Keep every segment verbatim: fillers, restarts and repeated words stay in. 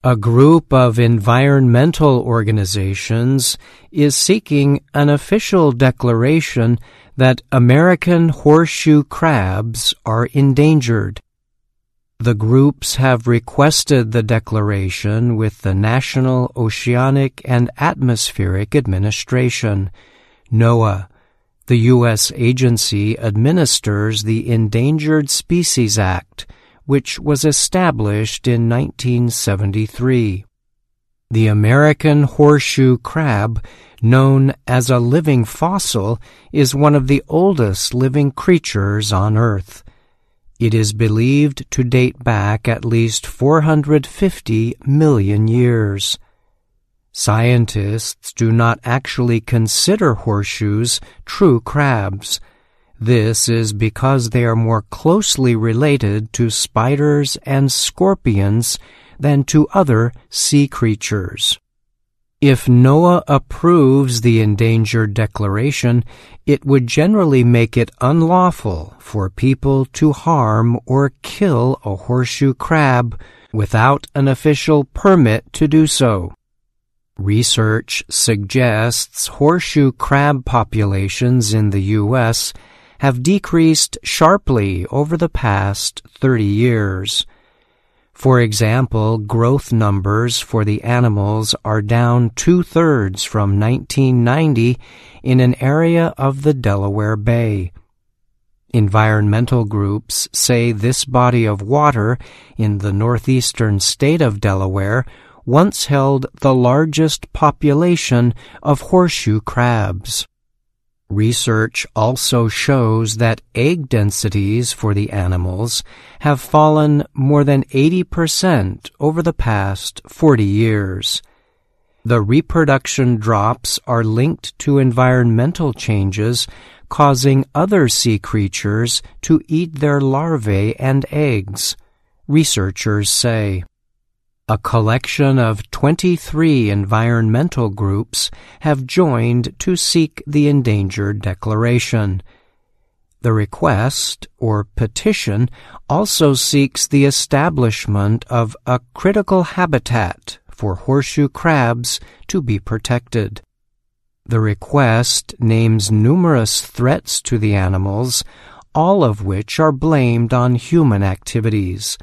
A group of environmental organizations is seeking an official declaration that American horseshoe crabs are endangered. The groups have requested the declaration with the National Oceanic and Atmospheric Administration, NOAA. The U S agency administers the Endangered Species Act, which was established in nineteen seventy-three. The American horseshoe crab, known as a living fossil, is one of the oldest living creatures on Earth. It is believed to date back at least four hundred fifty million years. Scientists do not actually consider horseshoes true crabs. This is because they are more closely related to spiders and scorpions than to other sea creatures. If NOAA approves the endangered declaration, it would generally make it unlawful for people to harm or kill a horseshoe crab without an official permit to do so. Research suggests horseshoe crab populations in the U S have decreased sharply over the past thirty years. For example, growth numbers for the animals are down two-thirds from nineteen ninety in an area of the Delaware Bay. Environmental groups say this body of water in the northeastern state of Delaware once held the largest population of horseshoe crabs. Research also shows that egg densities for the animals have fallen more than eighty percent over the past forty years. The reproduction drops are linked to environmental changes causing other sea creatures to eat their larvae and eggs, researchers say. A collection of twenty-three environmental groups have joined to seek the endangered declaration. The request, or petition, also seeks the establishment of a critical habitat for horseshoe crabs to be protected. The request names numerous threats to the animals, all of which are blamed on human activities.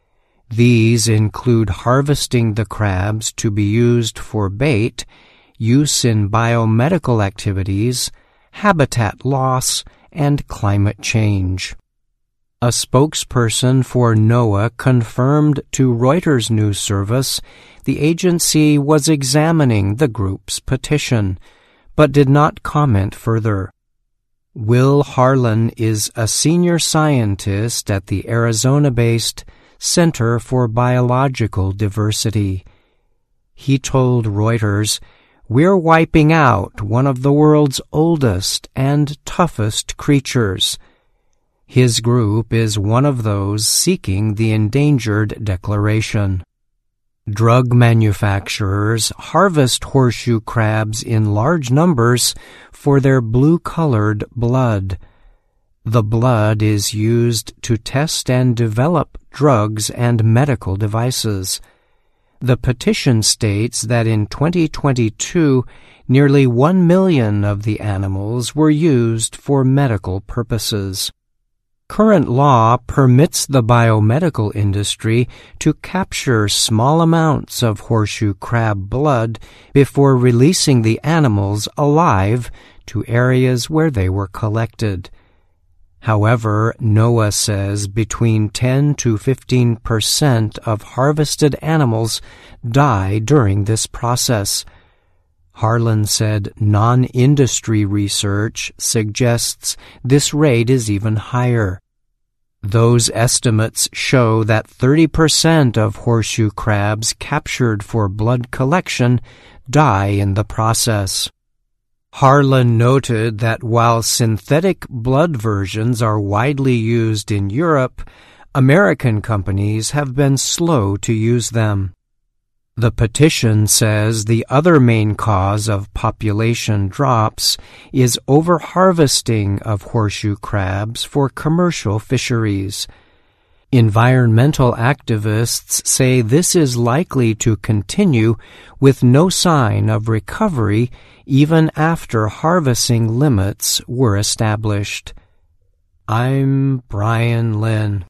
These include harvesting the crabs to be used for bait, use in biomedical activities, habitat loss, and climate change. A spokesperson for NOAA confirmed to Reuters news service the agency was examining the group's petition, but did not comment further. Will Harlan is a senior scientist at the Arizona-based Center for Biological Diversity. He told Reuters, "We're wiping out one of the world's oldest and toughest creatures." His group is one of those seeking the endangered declaration. Drug manufacturers harvest horseshoe crabs in large numbers for their blue-colored blood. The blood is used to test and develop drugs and medical devices. The petition states that in twenty twenty-two, nearly one million of the animals were used for medical purposes. Current law permits the biomedical industry to capture small amounts of horseshoe crab blood before releasing the animals alive to areas where they were collected. However, NOAA says between ten to fifteen percent of harvested animals die during this process. Harlan said non-industry research suggests this rate is even higher. Those estimates show that thirty percent of horseshoe crabs captured for blood collection die in the process. Harlan noted that while synthetic blood versions are widely used in Europe, American companies have been slow to use them. The petition says the other main cause of population drops is overharvesting of horseshoe crabs for commercial fisheries. Environmental activists say this is likely to continue with no sign of recovery even after harvesting limits were established. I'm Brian Lynn.